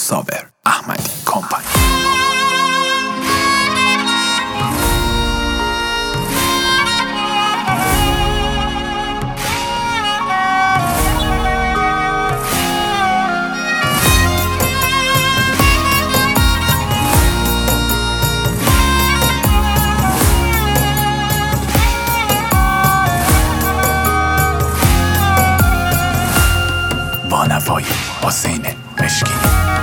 صابر احمدی کمپانی. با نوای حسین مشکی.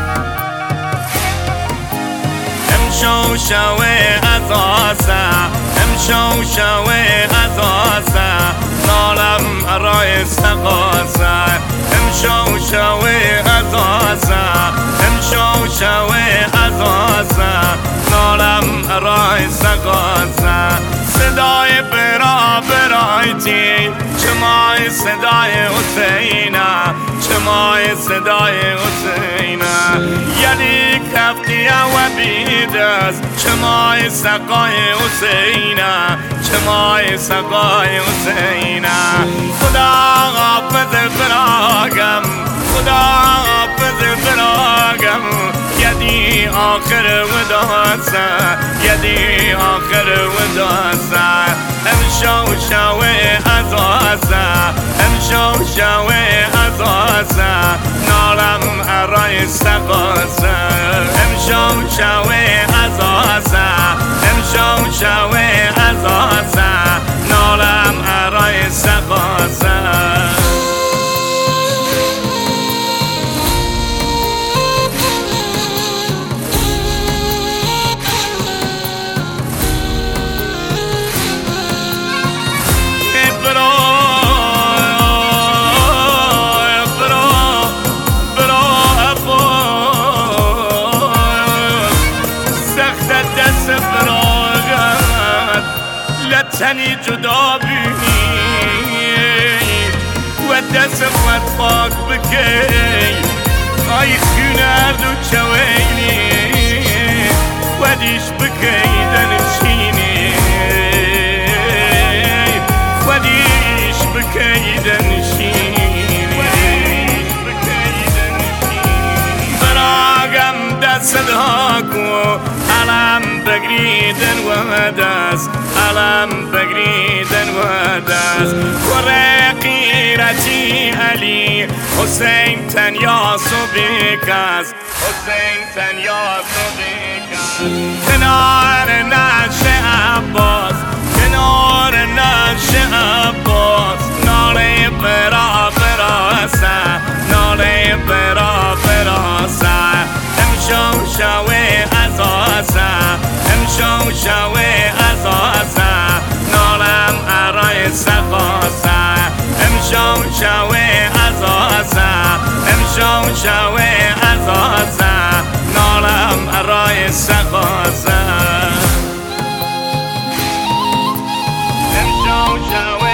امشو شوه ازاسه، امشو شوه ازاسه، نالم ارای سقاسه. امشو شوه ازاسه، امشو شوه ازاسه، نالم ارای سقاسه. صدای برا برایتی چمای صدای حسینه، چمای صدای حسینه. یلی کفتیه و بیدست چمای سقای حسینه، چمای سقای حسینه. خدا حافظ فراقم، خدا حافظ فراقم. یدی آخر وداسه، یدی آخر وداسه. امشو شوه ازاسه، امشو شوه ازاسه، نالم ارای سقاسه. امشو شوه ازاسه، امشو شوه ازاسه، نالم ارای سقاسه. تنی جدا بینی و دست خاک بکی، آی خونرد و چوینی و دیش بکی دنشینی، و دیش بکی دنشینی. براغم دست داکو علم بگریدن و دست، علم بگریدن و دست. ورقی رجی علی حسین تنیا صبیکس، حسین تنیا صبیکس. کنار نعش عباس، کنار نعش عباس، ناله برا براسه، ناله برا براسه. امشو شوه ازاسه، امشو شوه ازاسه، نالم ارای سقاسه. امشو شوه ازاسه، امشو شوه ازاسه، نالم ارای سقاسه. امشو شوه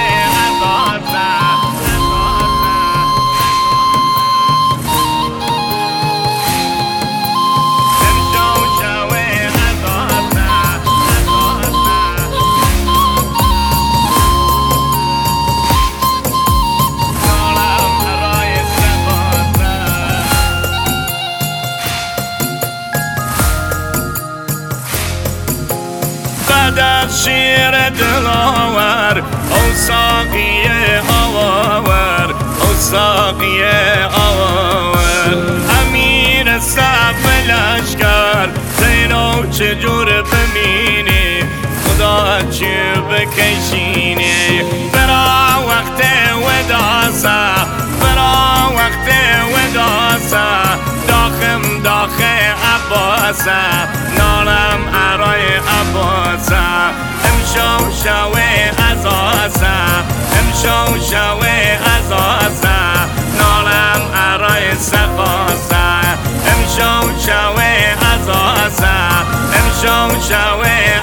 در شیر دلاور او ساقی آور، او ساقی آور. امیر صف لشکر زینو چجور ببینی، خدا چی بکشینی. برا وقت وداسه، برا وقت وداسه، داخم داخ عباسه، نالم ارای عباسه. امشو شوه ازاسه، امشو شوه ازاسه، نالم ارای سقاسه. امشو شوه ازاسه، امشو شوه